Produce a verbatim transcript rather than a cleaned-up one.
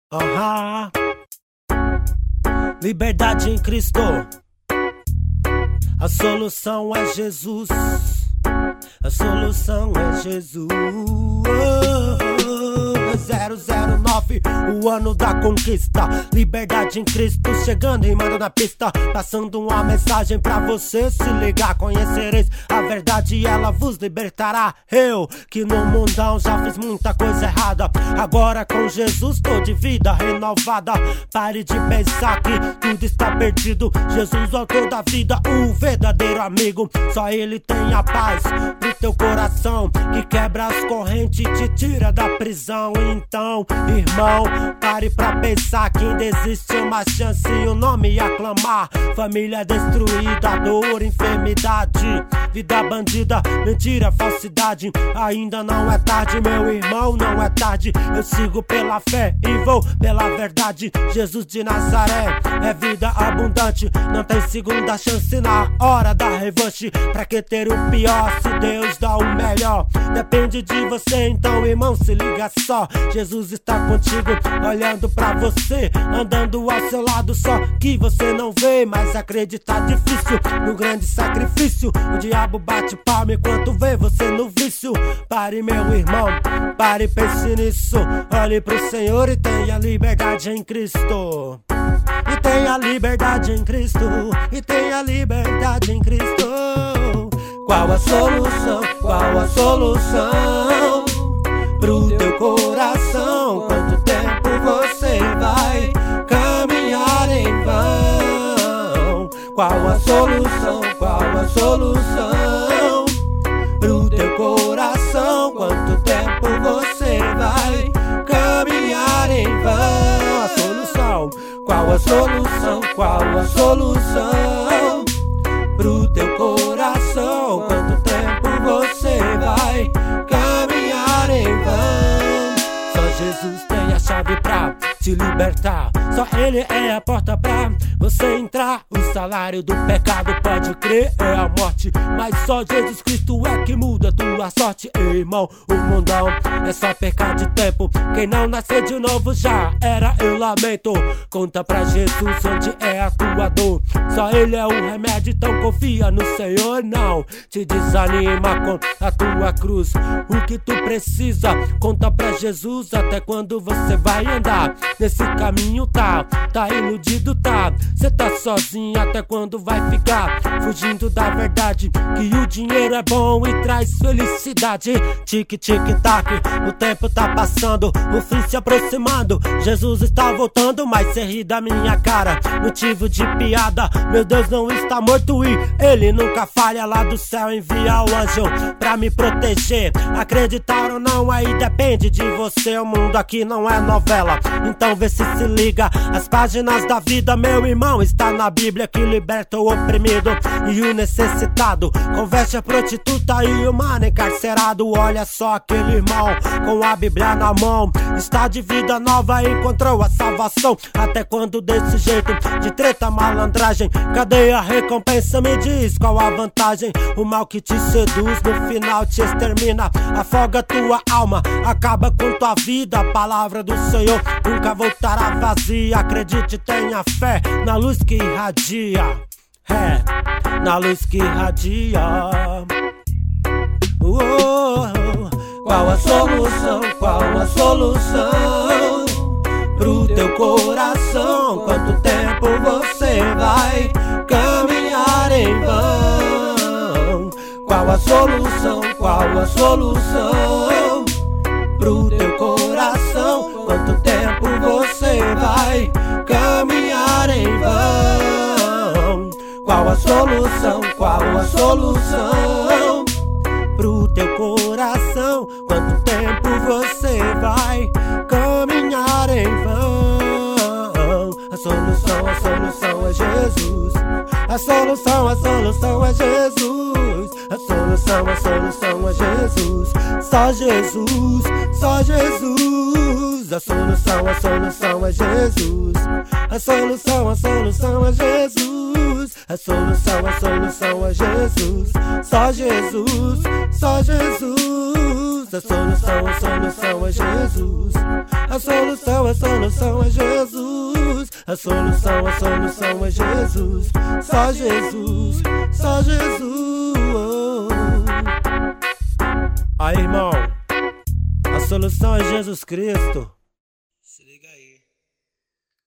Aham. Liberdade em Cristo. A solução é Jesus. A solução é Jesus. zero zero nove, o ano da conquista. Liberdade em Cristo, chegando e mando na pista. Passando uma mensagem pra você se ligar. Conhecereis a verdade e ela vos libertará. Eu, que no mundão já fiz muita coisa errada, agora com Jesus tô de vida renovada. Pare de pensar que tudo está perdido. Jesus, o autor da vida, o verdadeiro amigo. Só ele tem a paz pro teu coração, que quebra as correntes e te tira da prisão. Então, irmão, pare pra pensar que ainda existe uma chance e o nome aclamar. Família destruída, dor, enfermidade, vida bandida, mentira, falsidade. Ainda não é tarde, meu irmão, não é tarde. Eu sigo pela fé e vou pela verdade. Jesus de Nazaré é vida abundante. Não tem segunda chance na hora da revanche. Pra que ter o pior se Deus dá o melhor? Depende de você, então, irmão, se liga só. Jesus está contigo, olhando pra você, andando ao seu lado, só que você não vê. Mas acreditar difícil no grande sacrifício. O diabo bate palma enquanto vê você no vício. Pare, meu irmão, pare e pense nisso. Olhe pro Senhor e tenha liberdade em Cristo. E tenha liberdade em Cristo. E tenha liberdade em Cristo. Qual a solução? Qual a solução pro teu coração? Quanto tempo você vai caminhar em vão? Qual a solução? Qual a solução pro teu coração? Quanto tempo você vai caminhar em vão? A solução? Qual a solução? Qual a solução pro teu coração? Quanto tempo você vai caminhar em vão? Só Jesus tem a chave pra te libertar. Só ele é a porta pra você entrar. O salário do pecado, pode crer, é a morte, mas só Jesus Cristo é que muda tua sorte. Ei, irmão, o mundão é só perca de tempo. Quem não nascer de novo já era, eu lamento. Conta pra Jesus onde é a tua dor. Só ele é o remédio, então confia no Senhor. Não te desanima com a tua cruz. O que tu precisa, conta pra Jesus. Até quando você vai andar nesse caminho, tá? Tá iludido, tá? Cê tá sozinho, até quando vai ficar fugindo da verdade? Que o dinheiro é bom e traz felicidade. Tic, tic, tac, o tempo tá passando, o fim se aproximando. Jesus está voltando, mas cê ri da minha cara, motivo de piada. Meu Deus não está morto e ele nunca falha. Lá do céu envia o anjo pra me proteger. Acreditar ou não, aí depende de você. O mundo aqui não é novela, então vê se se liga. As páginas da vida, meu irmão, está na Bíblia, que liberta o oprimido e o necessitado, converte a prostituta e o mano encarcerado. Olha só aquele irmão com a Bíblia na mão, está de vida nova, encontrou a salvação. Até quando desse jeito de treta, malandragem? Cadê a recompensa? Me diz qual a vantagem? O mal que te seduz no final te extermina, afoga tua alma, acaba com tua vida. A palavra do Senhor nunca voltará vazia. Acredite, tenha fé na luz que irradia. É, na luz que irradia. Oh, qual a solução? Qual a solução pro teu coração? Quanto tempo você vai caminhar em vão? Qual a solução? Qual a solução pro teu coração? Quanto tempo você vai caminhar em vão? Qual a solução? Qual a solução pro teu coração? Quanto tempo você vai caminhar em vão? A solução, a solução é Jesus. A solução, a solução é Jesus. A solução, a solução é Jesus. Só Jesus, só Jesus. A solução, a solução é Jesus. A solução, a solução é Jesus. A solução, a solução é Jesus. Só Jesus, só Jesus. A solução, a solução é Jesus. A solução, a solução é Jesus. A solução, a solução é Jesus. Só Jesus, só Jesus. Aí, irmão, a solução é Jesus Cristo. Se liga aí.